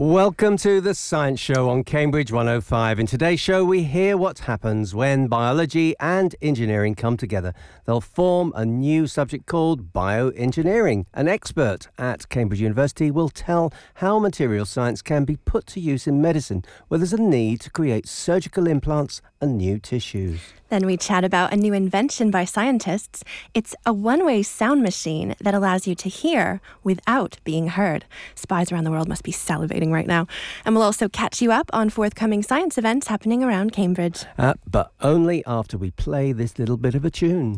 Welcome to the Science Show on Cambridge 105. In today's show, we hear what happens when biology and engineering come together. They'll form a new subject called bioengineering. An expert at Cambridge University will tell how material science can be put to use in medicine, where there's a need to create surgical implants and new tissues. Then we chat about a new invention by scientists. It's a one-way sound machine that allows you to hear without being heard. Spies around the world must be salivating right now. And we'll also catch you up on forthcoming science events happening around Cambridge. But only after we play this little bit of a tune.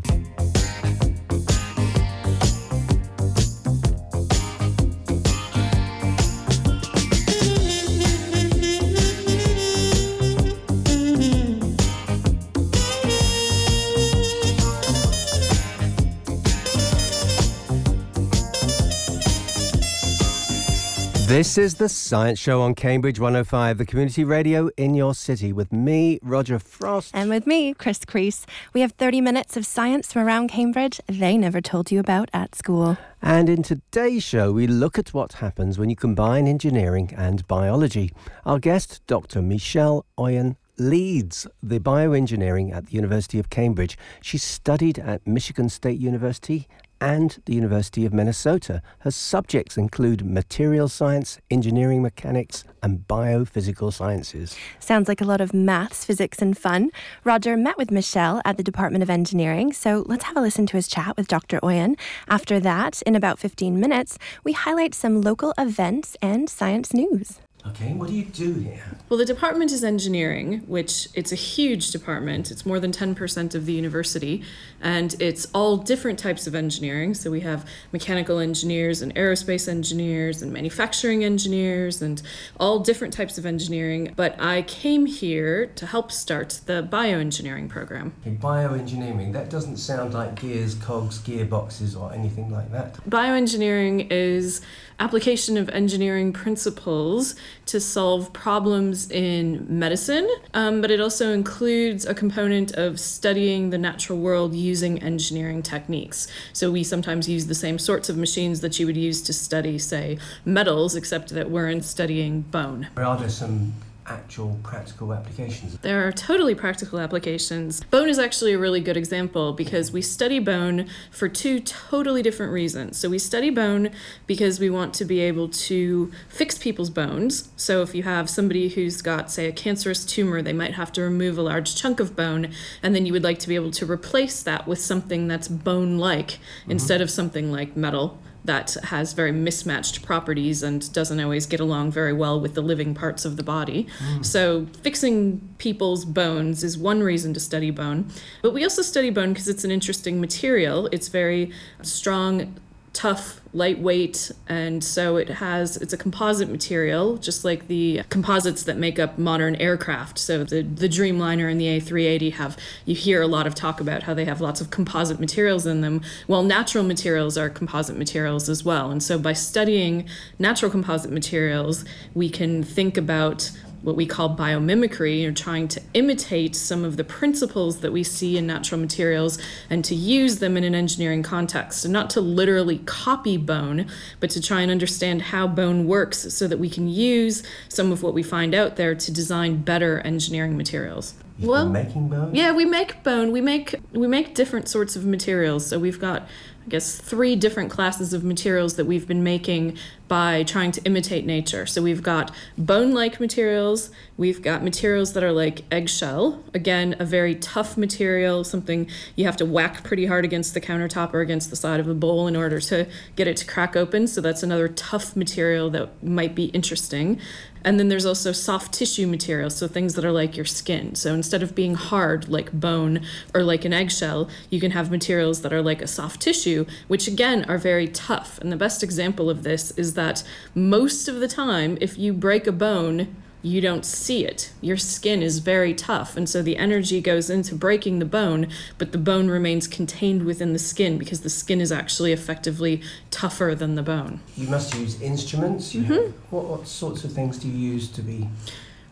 This is the Science Show on Cambridge 105, the community radio in your city, with me, Roger Frost. And with me, Chris Crease. We have 30 minutes of science from around Cambridge they never told you about at school. And in today's show, we look at what happens when you combine engineering and biology. Our guest, Dr. Michelle Oyen, leads the bioengineering at the University of Cambridge. She studied at Michigan State University and the University of Minnesota. Her subjects include material science, engineering mechanics, and biophysical sciences. Sounds like a lot of maths, physics, and fun. Roger met with Michelle at the Department of Engineering, so let's have a listen to his chat with Dr. Oyen. After that, in about 15 minutes, we highlight some local events and science news. Okay, what do you do here? Well, the department is engineering, which it's a huge department. It's more than 10% of the university, and it's all different types of engineering. So we have mechanical engineers and aerospace engineers and manufacturing engineers and all different types of engineering. But I came here to help start the bioengineering program. Okay, bioengineering, that doesn't sound like gears, cogs, gearboxes, or anything like that. Bioengineering is application of engineering principles to solve problems in medicine, but it also includes a component of studying the natural world using engineering techniques. So we sometimes use the same sorts of machines that you would use to study, say, metals, except that we're studying bone. Are there some actual practical applications? There are totally practical applications. Bone is actually a really good example because we study bone for two totally different reasons. So we study bone because we want to be able to fix people's bones. So if you have somebody who's got, say, a cancerous tumor, they might have to remove a large chunk of bone, and then you would like to be able to replace that with something that's bone-like instead of something like metal that has very mismatched properties and doesn't always get along very well with the living parts of the body. So fixing people's bones is one reason to study bone. But we also study bone because it's an interesting material. It's very strong, tough, lightweight, and so it's a composite material, just like the composites that make up modern aircraft. So the Dreamliner and the A380 you hear a lot of talk about how they have lots of composite materials in them. Well, natural materials are composite materials as well. And so by studying natural composite materials, we can think about what we call biomimicry, or trying to imitate some of the principles that we see in natural materials and to use them in an engineering context. And not to literally copy bone, but to try and understand how bone works so that we can use some of what we find out there to design better engineering materials. You've been making bone? Yeah, we make bone. We make different sorts of materials. So we've got, I guess, 3 different classes of materials that we've been making by trying to imitate nature. So we've got bone-like materials, we've got materials that are like eggshell, again, a very tough material, something you have to whack pretty hard against the countertop or against the side of a bowl in order to get it to crack open. So that's another tough material that might be interesting. And then there's also soft tissue materials, so things that are like your skin. So instead of being hard like bone or like an eggshell, you can have materials that are like a soft tissue, which again are very tough. And the best example of this is that most of the time, if you break a bone, you don't see it. Your skin is very tough, and so the energy goes into breaking the bone, but the bone remains contained within the skin because the skin is actually effectively tougher than the bone. You must use instruments. What sorts of things do you use to be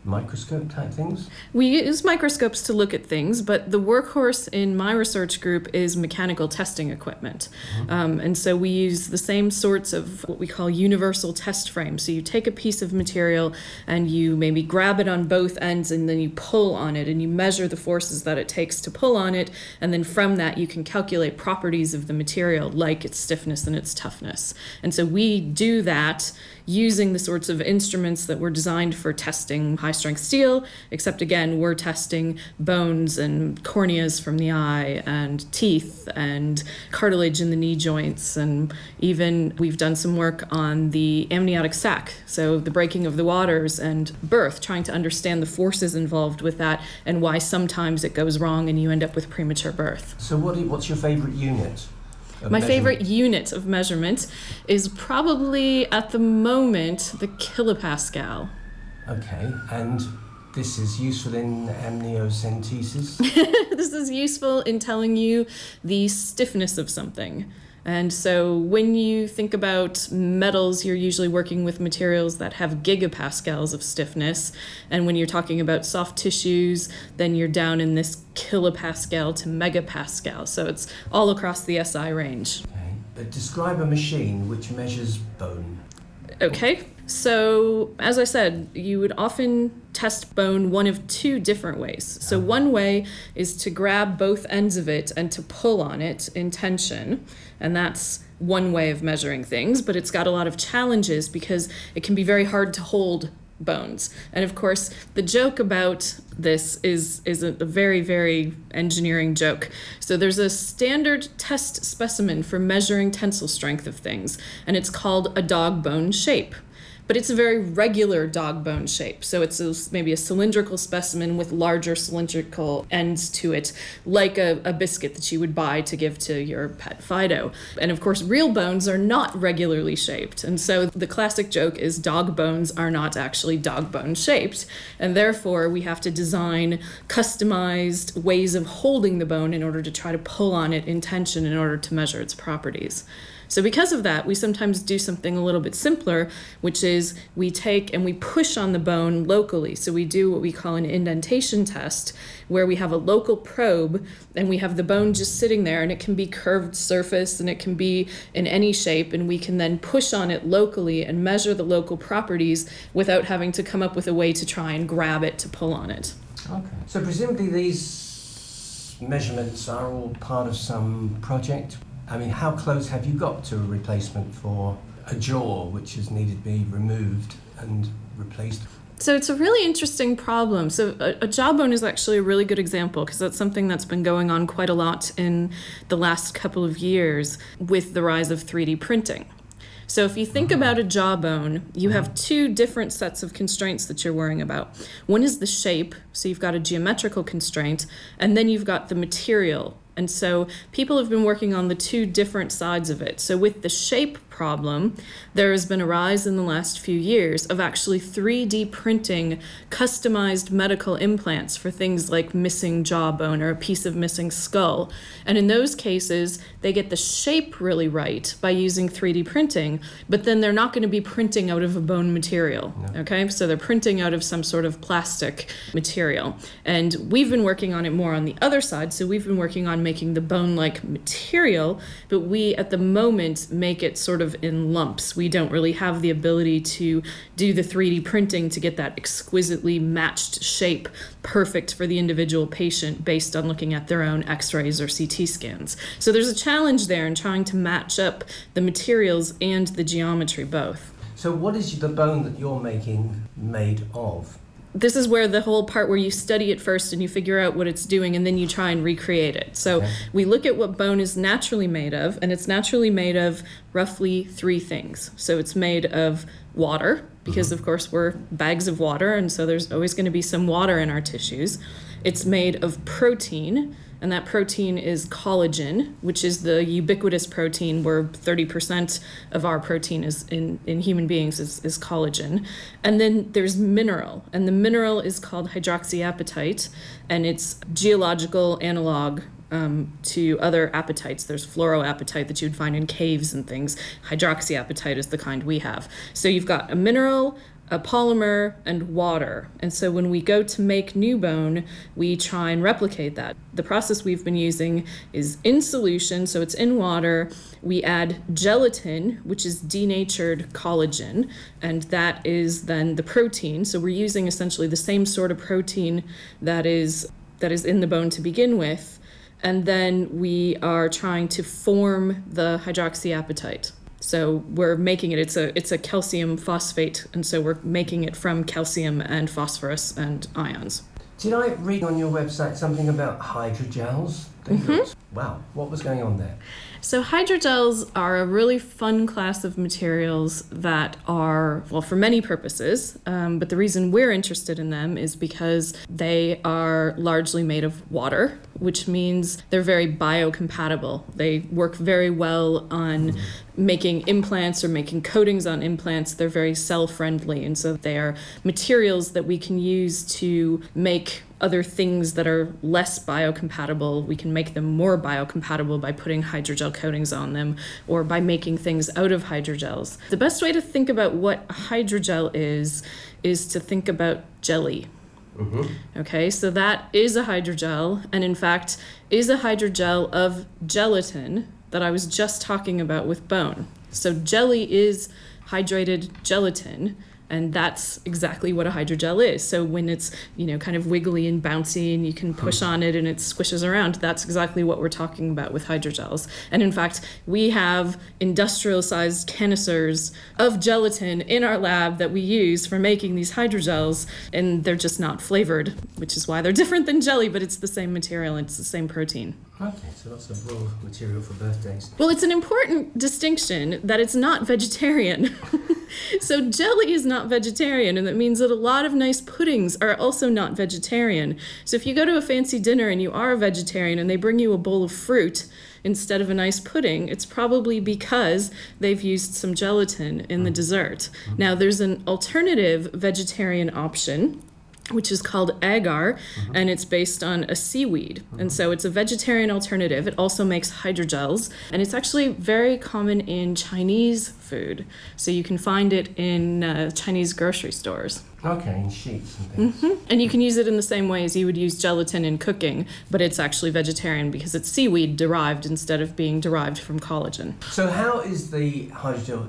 microscope type things? We use microscopes to look at things, but the workhorse in my research group is mechanical testing equipment. And so we use the same sorts of what we call universal test frames. So you take a piece of material and you maybe grab it on both ends and then you pull on it and you measure the forces that it takes to pull on it. And then from that you can calculate properties of the material like its stiffness and its toughness. And so we do that using the sorts of instruments that were designed for testing high-strength steel, except again, we're testing bones and corneas from the eye and teeth and cartilage in the knee joints, and even we've done some work on the amniotic sac, so the breaking of the waters and birth, trying to understand the forces involved with that and why sometimes it goes wrong and you end up with premature birth. So what's your favorite unit? My favorite unit of measurement is probably, at the moment, the kilopascal. Okay, and this is useful in amniocentesis? This is useful in telling you the stiffness of something. And so when you think about metals, you're usually working with materials that have gigapascals of stiffness. And when you're talking about soft tissues, then you're down in this kilopascal to megapascal. So it's all across the SI range. Okay. But describe a machine which measures bone. Okay. So, as I said, you would often test bone one of two different ways. So one way is to grab both ends of it and to pull on it in tension. And that's one way of measuring things, but it's got a lot of challenges because it can be very hard to hold bones. And of course, the joke about this is a very, very engineering joke. So there's a standard test specimen for measuring tensile strength of things, and it's called a dog bone shape. But it's a very regular dog bone shape. So it's maybe a cylindrical specimen with larger cylindrical ends to it, like a biscuit that you would buy to give to your pet Fido. And of course, real bones are not regularly shaped. And so the classic joke is dog bones are not actually dog bone shaped. And therefore, we have to design customized ways of holding the bone in order to try to pull on it in tension in order to measure its properties. So because of that, we sometimes do something a little bit simpler, which is we take and we push on the bone locally. So we do what we call an indentation test, where we have a local probe and we have the bone just sitting there, and it can be curved surface and it can be in any shape, and we can then push on it locally and measure the local properties without having to come up with a way to try and grab it to pull on it. Okay. So presumably these measurements are all part of some project? I mean, how close have you got to a replacement for a jaw which has needed to be removed and replaced? So it's a really interesting problem. So a jawbone is actually a really good example because that's something that's been going on quite a lot in the last couple of years with the rise of 3D printing. So if you think about a jawbone, you have two different sets of constraints that you're worrying about. One is the shape, so you've got a geometrical constraint, and then you've got the material. And so people have been working on the two different sides of it. So with the shape problem, there has been a rise in the last few years of actually 3D printing customized medical implants for things like missing jawbone or a piece of missing skull. And in those cases, they get the shape really right by using 3D printing, but then they're not going to be printing out of a bone material, okay? So they're printing out of some sort of plastic material. And we've been working on it more on the other side, so we've been working on making the bone-like material, but we, at the moment, make it sort of in lumps. We don't really have the ability to do the 3D printing to get that exquisitely matched shape perfect for the individual patient based on looking at their own x-rays or CT scans. So there's a challenge there in trying to match up the materials and the geometry both. So what is the bone that you're making made of? This is where the whole part where you study it first and you figure out what it's doing and then you try and recreate it. So we look at what bone is naturally made of, and it's naturally made of roughly three things. So it's made of water, because of course we're bags of water, and so there's always going to be some water in our tissues. It's made of protein, and that protein is collagen, which is the ubiquitous protein where 30% of our protein is in human beings is collagen. And then there's mineral, and the mineral is called hydroxyapatite, and it's geological analog to other apatites. There's fluoroapatite that you'd find in caves and things. Hydroxyapatite is the kind we have. So you've got a mineral, a polymer, and water. And so when we go to make new bone, we try and replicate that. The process we've been using is in solution, so it's in water. We add gelatin, which is denatured collagen, and that is then the protein. So we're using essentially the same sort of protein that is in the bone to begin with. And then we are trying to form the hydroxyapatite. So we're making it, it's a calcium phosphate, and so we're making it from calcium and phosphorus and ions. Did I read on your website something about hydrogels? Wow, what was going on there? So hydrogels are a really fun class of materials that are, well, for many purposes, but the reason we're interested in them is because they are largely made of water, which means they're very biocompatible. They work very well on making implants or making coatings on implants. They're very cell-friendly, and so they are materials that we can use to make other things that are less biocompatible. We can make them more biocompatible by putting hydrogel coatings on them or by making things out of hydrogels. The best way to think about what a hydrogel is to think about jelly. Okay, so that is a hydrogel, and in fact is a hydrogel of gelatin that I was just talking about with bone. So jelly is hydrated gelatin, and that's exactly what a hydrogel is. So when it's, kind of wiggly and bouncy and you can push on it and it squishes around, that's exactly what we're talking about with hydrogels. And in fact, we have industrial-sized canisters of gelatin in our lab that we use for making these hydrogels, and they're just not flavored, which is why they're different than jelly, but it's the same material and it's the same protein. Okay, so lots of raw material for birthdays. Well, it's an important distinction that it's not vegetarian. So jelly is not vegetarian, and that means that a lot of nice puddings are also not vegetarian. So if you go to a fancy dinner and you are a vegetarian and they bring you a bowl of fruit instead of a nice pudding, it's probably because they've used some gelatin in the dessert. Now, there's an alternative vegetarian option, which is called agar, and it's based on a seaweed. And so it's a vegetarian alternative. It also makes hydrogels, and it's actually very common in Chinese food. So you can find it in Chinese grocery stores. Okay, in sheets and things. And you can use it in the same way as you would use gelatin in cooking, but it's actually vegetarian because it's seaweed derived instead of being derived from collagen. So how is the hydrogel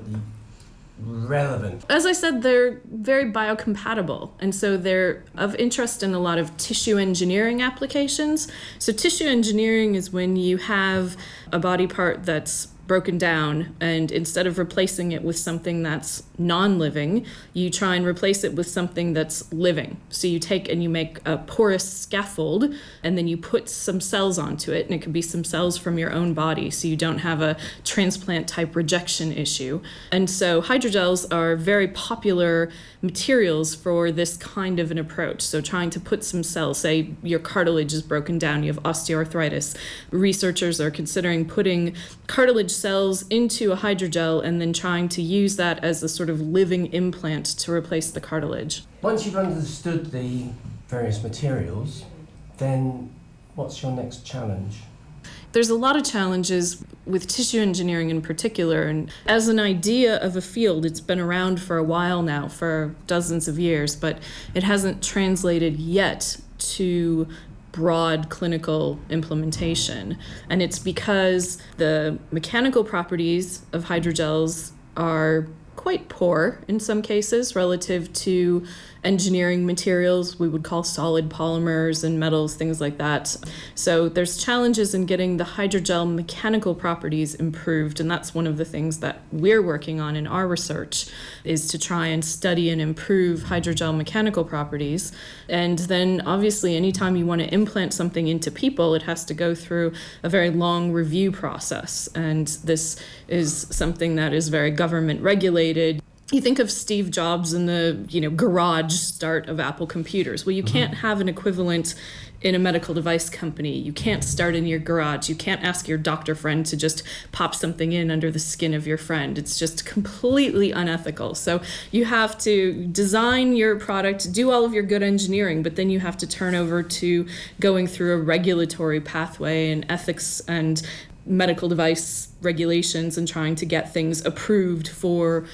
relevant? As I said, they're very biocompatible, and so they're of interest in a lot of tissue engineering applications. So tissue engineering is when you have a body part that's broken down, and instead of replacing it with something that's non-living, you try and replace it with something that's living. So you take and you make a porous scaffold, and then you put some cells onto it, and it could be some cells from your own body, so you don't have a transplant type rejection issue. And so hydrogels are very popular materials for this kind of an approach. So trying to put some cells, say your cartilage is broken down, you have osteoarthritis. Researchers are considering putting cartilage cells into a hydrogel and then trying to use that as a sort of living implant to replace the cartilage. Once you've understood the various materials, then what's your next challenge? There's a lot of challenges with tissue engineering in particular, and as an idea of a field, it's been around for a while now, for dozens of years, but it hasn't translated yet to broad clinical implementation. And it's because the mechanical properties of hydrogels are quite poor in some cases relative to engineering materials we would call solid polymers and metals, things like that. So there's challenges in getting the hydrogel mechanical properties improved, and that's one of the things that we're working on in our research, is to try and study and improve hydrogel mechanical properties. And then obviously anytime you want to implant something into people, it has to go through a very long review process, and this is something that is very government regulated. You think of Steve Jobs and the, garage start of Apple computers. Well, you can't have an equivalent in a medical device company. You can't start in your garage. You can't ask your doctor friend to just pop something in under the skin of your friend. It's just completely unethical. So you have to design your product, do all of your good engineering, but then you have to turn over to going through a regulatory pathway and ethics and medical device regulations and trying to get things approved for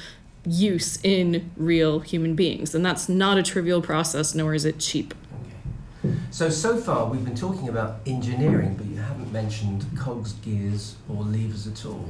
use in real human beings. And that's not a trivial process, nor is it cheap. So far we've been talking about engineering, but you haven't mentioned cogs, gears, or levers at all.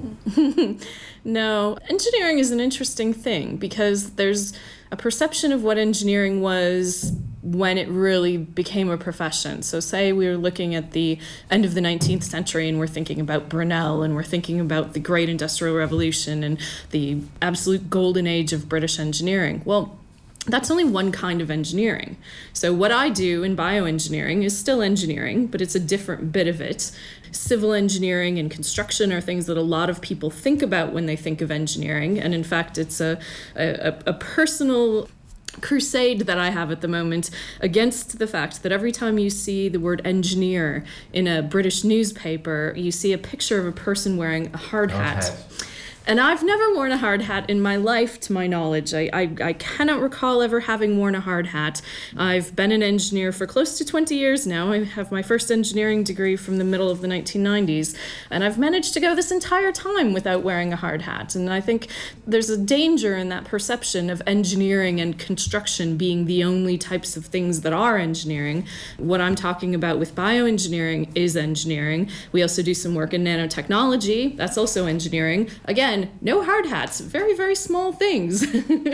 No, engineering is an interesting thing because there's a perception of what engineering was when it really became a profession. So say we were looking at the end of the 19th century and we're thinking about Brunel and we're thinking about the Great Industrial Revolution and the absolute golden age of British engineering. Well, that's only one kind of engineering. So what I do in bioengineering is still engineering, but it's a different bit of it. Civil engineering and construction are things that a lot of people think about when they think of engineering. And in fact, it's a personal crusade that I have at the moment against the fact that every time you see the word engineer in a British newspaper, you see a picture of a person wearing a hard hat. And I've never worn a hard hat in my life, to my knowledge. I cannot recall ever having worn a hard hat. I've been an engineer for close to 20 years now. I have my first engineering degree from the middle of the 1990s, and I've managed to go this entire time without wearing a hard hat. And I think there's a danger in that perception of engineering and construction being the only types of things that are engineering. What I'm talking about with bioengineering is engineering. We also do some work in nanotechnology. That's also engineering. Again, no hard hats, very, very small things.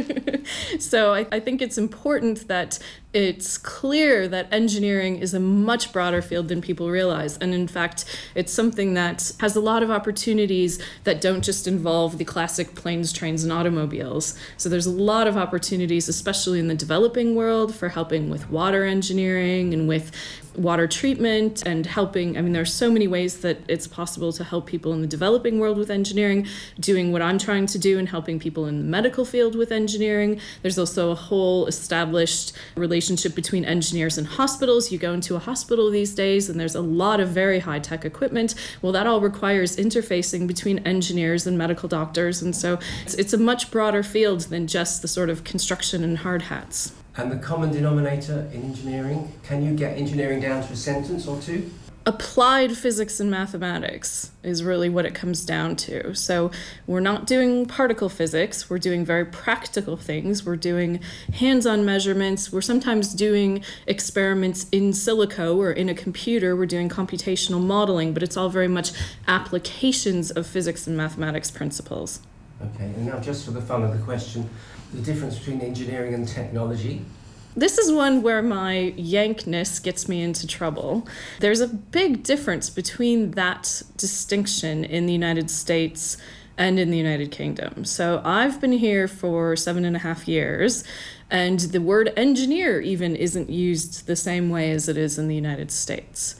So I think it's important that it's clear that engineering is a much broader field than people realize. And in fact, it's something that has a lot of opportunities that don't just involve the classic planes, trains, and automobiles. So there's a lot of opportunities, especially in the developing world, for helping with water engineering and with water treatment and helping. I mean, there are so many ways that it's possible to help people in the developing world with engineering, doing what I'm trying to do and helping people in the medical field with engineering. There's also a whole established relationship between engineers and hospitals. You go into a hospital these days and there's a lot of very high-tech equipment. Well, that all requires interfacing between engineers and medical doctors. And so it's a much broader field than just the sort of construction and hard hats. And the common denominator in engineering, can you get engineering down to a sentence or two? Applied physics and mathematics is really what it comes down to. So we're not doing particle physics, we're doing very practical things, we're doing hands-on measurements, we're sometimes doing experiments in silico or in a computer, we're doing computational modeling, but it's all very much applications of physics and mathematics principles. Okay, and now just for the fun of the question, the difference between engineering and technology? This is one where my yankness gets me into trouble. There's a big difference between that distinction in the United States and in the United Kingdom. So I've been here for 7.5 years, and the word engineer even isn't used the same way as it is in the United States.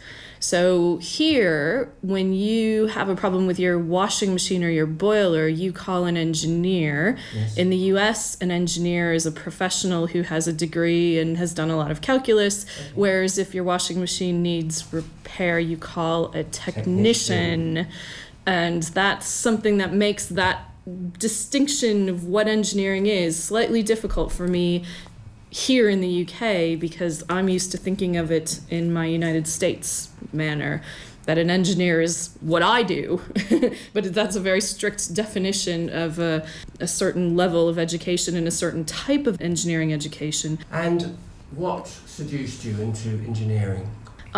So here, when you have a problem with your washing machine or your boiler, you call an engineer. Yes. In the US, an engineer is a professional who has a degree and has done a lot of calculus, whereas if your washing machine needs repair, you call a technician. And that's something that makes that distinction of what engineering is slightly difficult for me here in the UK, because I'm used to thinking of it in my United States manner, that an engineer is what I do, but that's a very strict definition of a certain level of education and a certain type of engineering education. And what seduced you into engineering?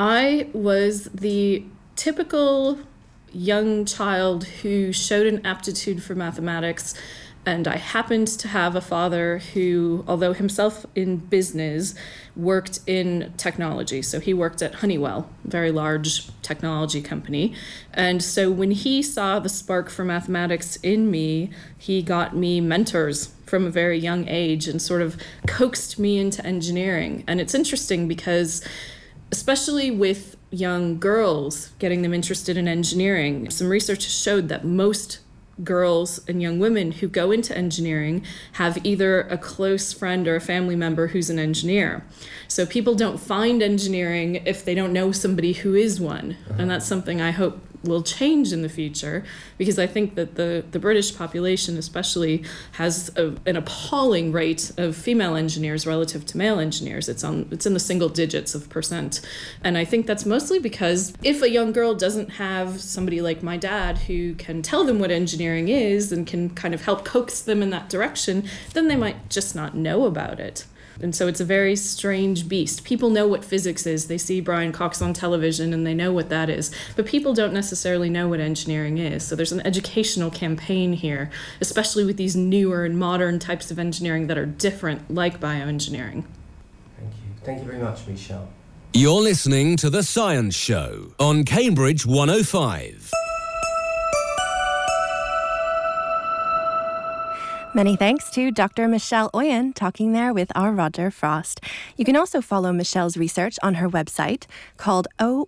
I was the typical young child who showed an aptitude for mathematics. And I happened to have a father who, although himself in business, worked in technology. So he worked at Honeywell, a very large technology company. And so when he saw the spark for mathematics in me, he got me mentors from a very young age and sort of coaxed me into engineering. And it's interesting because, especially with young girls, getting them interested in engineering, some research has showed that most girls and young women who go into engineering have either a close friend or a family member who's an engineer. So people don't find engineering if they don't know somebody who is one. And that's something I hope will change in the future, because I think that the British population especially has an appalling rate of female engineers relative to male engineers. It's in the single digits of %. And I think that's mostly because if a young girl doesn't have somebody like my dad who can tell them what engineering is and can kind of help coax them in that direction, then they might just not know about it. And so it's a very strange beast. People know what physics is. They see Brian Cox on television and they know what that is. But people don't necessarily know what engineering is. So there's an educational campaign here, especially with these newer and modern types of engineering that are different, like bioengineering. Thank you. Thank you very much, Michelle. You're listening to The Science Show on Cambridge 105. Many thanks to Dr. Michelle Oyen talking there with our Roger Frost. You can also follow Michelle's research on her website called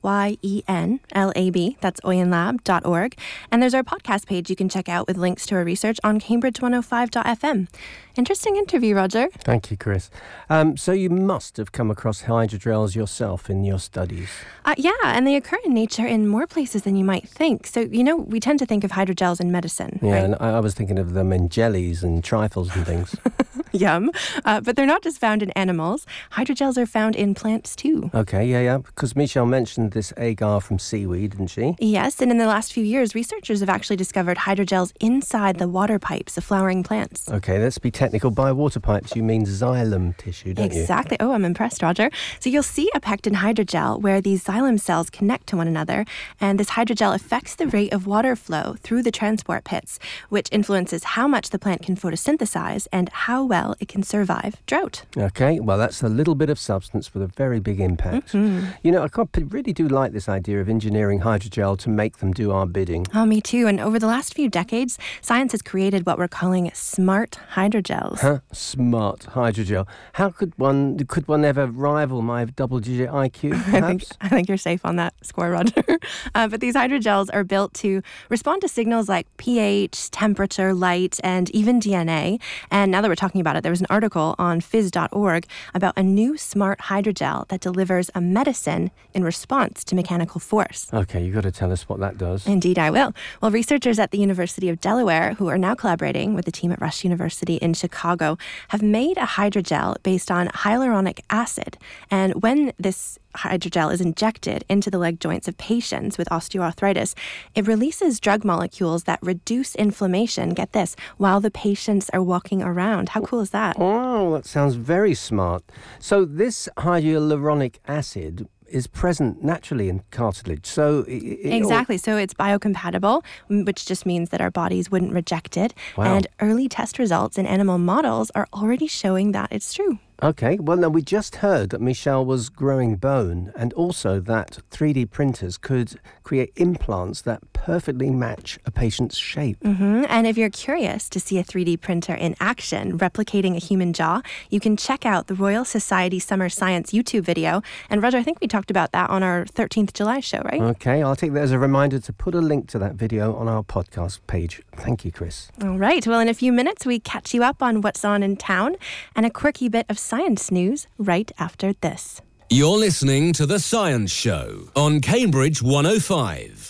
OYENLAB, that's oyenlab.org. And there's our podcast page you can check out with links to her research on cambridge105.fm. Interesting interview, Roger. Thank you, Chris. So you must have come across hydrogels yourself in your studies. Yeah, and they occur in nature in more places than you might think. So, we tend to think of hydrogels in medicine, Yeah, right? and I was thinking of them in jellies and trifles and things. Yum. But they're not just found in animals. Hydrogels are found in plants too. Okay, yeah. Because Michelle mentioned this agar from seaweed, didn't she? Yes, and in the last few years, researchers have actually discovered hydrogels inside the water pipes of flowering plants. Okay, let's be technical. By water pipes, you mean xylem tissue, don't you? Exactly. Oh, I'm impressed, Roger. So you'll see a pectin hydrogel where these xylem cells connect to one another, and this hydrogel affects the rate of water flow through the transport pits, which influences how much the plant can photosynthesize and how well it can survive drought. Okay, well, that's a little bit of substance with a very big impact. Mm-hmm. I really do like this idea of engineering hydrogel to make them do our bidding. Oh, me too. And over the last few decades, science has created what we're calling smart hydrogels. Huh? Smart hydrogel. How could one ever rival my double-digit IQ, perhaps? I think you're safe on that score, Roger. But these hydrogels are built to respond to signals like pH, temperature, light, and even DNA. And now that we're talking about it, there was an article on phys.org about a new smart hydrogel that delivers a medicine in response to mechanical force. Okay, you've got to tell us what that does. Indeed, I will. Well, researchers at the University of Delaware, who are now collaborating with the team at Rush University in Chicago, have made a hydrogel based on hyaluronic acid. And when this hydrogel is injected into the leg joints of patients with osteoarthritis, it releases drug molecules that reduce inflammation, get this, while the patients are walking around. How cool is that? Oh, that sounds very smart. So this hyaluronic acid is present naturally in cartilage. So Exactly. So it's biocompatible, which just means that our bodies wouldn't reject it. Wow. And early test results in animal models are already showing that it's true. Okay, well, now we just heard that Michelle was growing bone and also that 3D printers could create implants that perfectly match a patient's shape. Mm-hmm. And if you're curious to see a 3D printer in action replicating a human jaw, you can check out the Royal Society Summer Science YouTube video. And Roger, I think we talked about that on our 13th July show, right? Okay, I'll take that as a reminder to put a link to that video on our podcast page. Thank you, Chris. All right. Well, in a few minutes, we catch you up on what's on in town and a quirky bit of science news right after this. You're listening to The Science Show on Cambridge 105.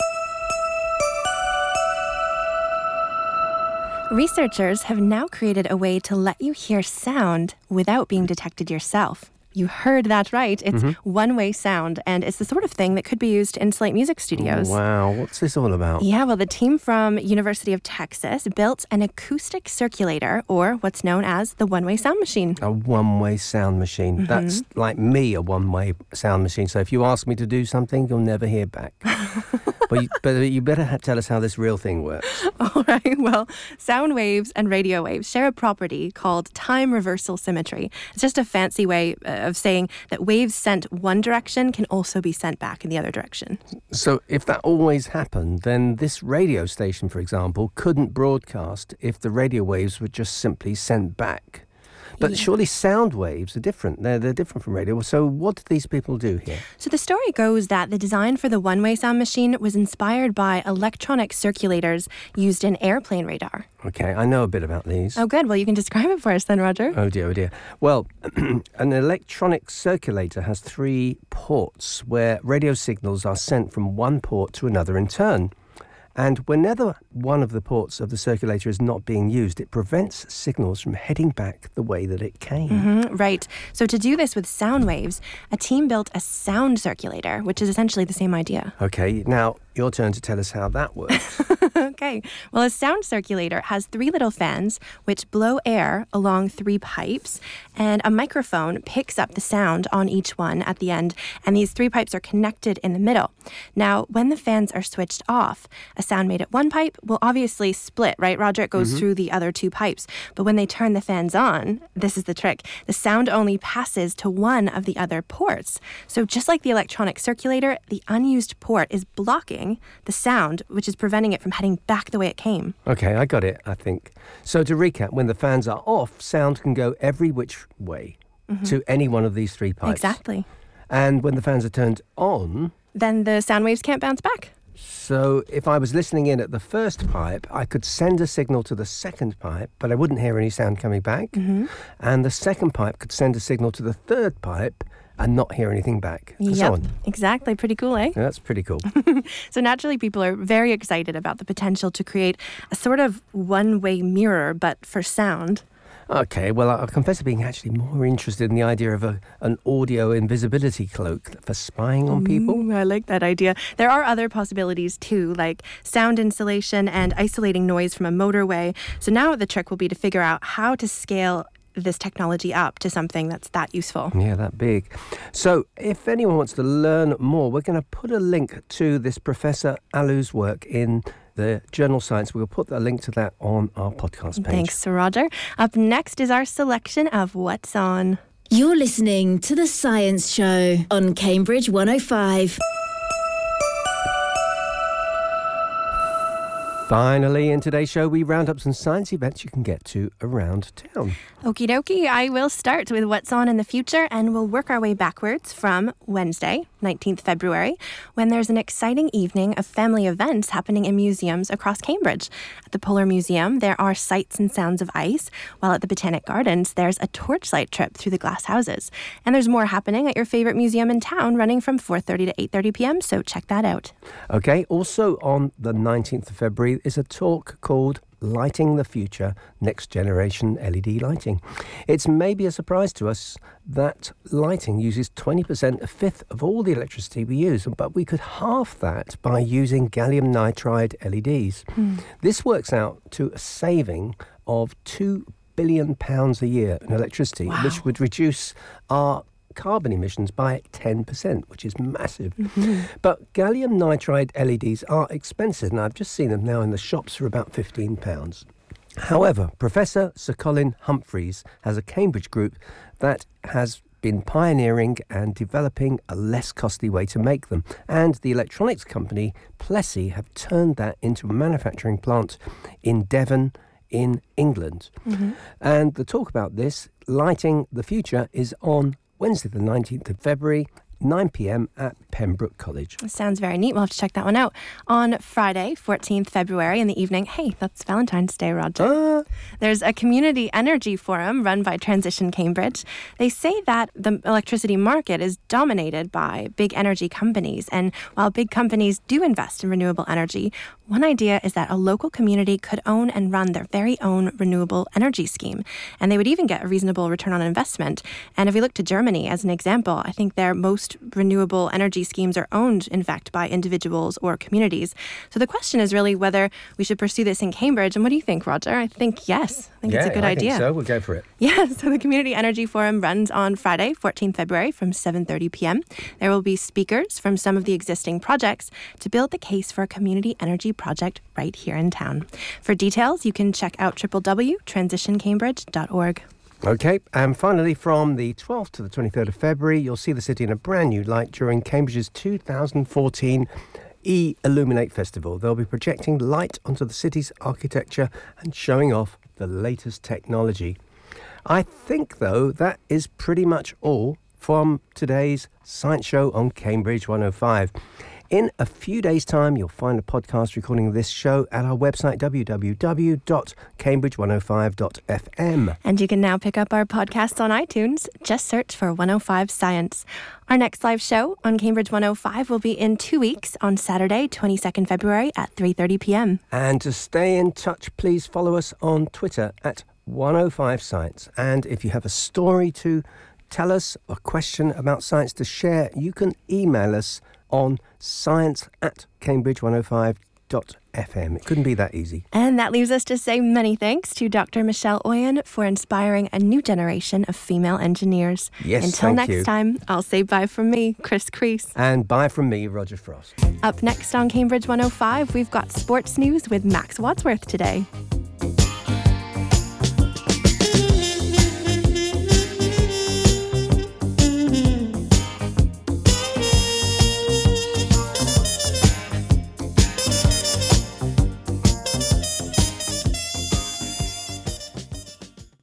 Researchers have now created a way to let you hear sound without being detected yourself. You heard that right. It's one-way sound, and it's the sort of thing that could be used in Slate Music Studios. Oh, wow, what's this all about? Yeah, well, the team from University of Texas built an acoustic circulator, or what's known as the one-way sound machine. A one-way sound machine. That's like me, a one-way sound machine. So if you ask me to do something, you'll never hear back. But you better tell us how this real thing works. All right, well, sound waves and radio waves share a property called time reversal symmetry. It's just a fancy way of saying that waves sent one direction can also be sent back in the other direction. So if that always happened, then this radio station, for example, couldn't broadcast if the radio waves were just simply sent back. But surely sound waves are different. They're different from radio. So what did these people do here? So the story goes that the design for the one-way sound machine was inspired by electronic circulators used in airplane radar. Okay, I know a bit about these. Oh, good. Well, you can describe it for us then, Roger. Oh dear. Well, an electronic circulator has 3 ports where radio signals are sent from one port to another in turn. And whenever one of the ports of the circulator is not being used, it prevents signals from heading back the way that it came. Right. So to do this with sound waves, a team built a sound circulator, which is essentially the same idea. Okay, now your turn to tell us how that works. Okay. Well, a sound circulator has 3 little fans which blow air along 3 pipes, and a microphone picks up the sound on each one at the end, and these 3 pipes are connected in the middle. Now, when the fans are switched off, a sound made at one pipe will obviously split, right, Roger? It goes through the other 2 pipes. But when they turn the fans on, this is the trick, the sound only passes to one of the other ports. So just like the electronic circulator, the unused port is blocking the sound, which is preventing it from heading back the way it came. Okay, I got it, I think. So to recap, when the fans are off, sound can go every which way to any one of these 3 pipes. Exactly. And when the fans are turned on, Then the sound waves can't bounce back. so if I was listening in at the first pipe, I could send a signal to the second pipe, but I wouldn't hear any sound coming back. And the second pipe could send a signal to the third pipe and not hear anything back. And so on. Exactly. Pretty cool, eh? Yeah, that's pretty cool. So naturally, people are very excited about the potential to create a sort of one-way mirror, but for sound. Okay, well, I'll confess to being actually more interested in the idea of an audio invisibility cloak for spying on people. I like that idea. There are other possibilities too, like sound insulation and isolating noise from a motorway. So now the trick will be to figure out how to scale this technology up to something that's that useful. Yeah, that big. So if anyone wants to learn more, we're going to put a link to this Professor Alu's work in the journal Science. We'll put a link to that on our podcast page. Thanks, Roger. Up next is our selection of What's On. You're listening to The Science Show on Cambridge 105. Finally, in today's show, we round up some science events you can get to around town. Okie dokie, I will start with What's On in the future, and we'll work our way backwards from Wednesday, 19th February, when there's an exciting evening of family events happening in museums across Cambridge. At the Polar Museum, there are sights and sounds of ice, while at the Botanic Gardens, there's a torchlight trip through the glass houses. And there's more happening at your favorite museum in town, running from 4:30 to 8:30 p.m., so check that out. Okay, also on the 19th of February is a talk called Lighting the Future, Next Generation LED Lighting. It's maybe a surprise to us that lighting uses 20%, a fifth of all the electricity we use, but we could halve that by using gallium nitride LEDs. This works out to a saving of £2 billion a year in electricity, which would reduce our carbon emissions by 10%, which is massive. But gallium nitride LEDs are expensive, and I've just seen them now in the shops for about £15. However, Professor Sir Colin Humphreys has a Cambridge group that has been pioneering and developing a less costly way to make them. And the electronics company Plessey have turned that into a manufacturing plant in Devon in England. And the talk about this, Lighting the Future, is on Wednesday the 19th of February, 9 p.m. at Pembroke College. Sounds very neat. We'll have to check that one out. On Friday, 14th February in the evening, hey, that's Valentine's Day, Roger. There's a community energy forum run by Transition Cambridge. They say that the electricity market is dominated by big energy companies. And while big companies do invest in renewable energy, one idea is that a local community could own and run their very own renewable energy scheme. And they would even get a reasonable return on investment. And if we look to Germany as an example, I think their most renewable energy schemes are owned, in fact, by individuals or communities. So the question is really whether we should pursue this in Cambridge. And what do you think, Roger? I think yes. I think it's a good idea. I think so. We'll go for it. Yeah, so the Community Energy Forum runs on Friday, 14th February from 7:30 p.m. There will be speakers from some of the existing projects to build the case for a community energy project right here in town. For details, you can check out www.transitioncambridge.org. Okay, and finally, from the 12th to the 23rd of February, you'll see the city in a brand new light during Cambridge's 2014 E-Illuminate Festival. They'll be projecting light onto the city's architecture and showing off the latest technology. I think, though, that is pretty much all from today's Science Show on Cambridge 105. In a few days' time, you'll find a podcast recording of this show at our website, www.cambridge105.fm. And you can now pick up our podcasts on iTunes. Just search for 105 Science. Our next live show on Cambridge 105 will be in 2 weeks on Saturday, 22nd February at 3:30 p.m. And to stay in touch, please follow us on Twitter at 105 Science. And if you have a story to tell us, a question about science to share, you can email us on science@cambridge105.fm. It couldn't be that easy. And that leaves us to say many thanks to Dr. Michelle Oyen for inspiring a new generation of female engineers. Yes, Until thank next you. time, I'll say bye from me, Chris Crease. And bye from me, Roger Frost. Up next on Cambridge 105, we've got sports news with Max Wadsworth today.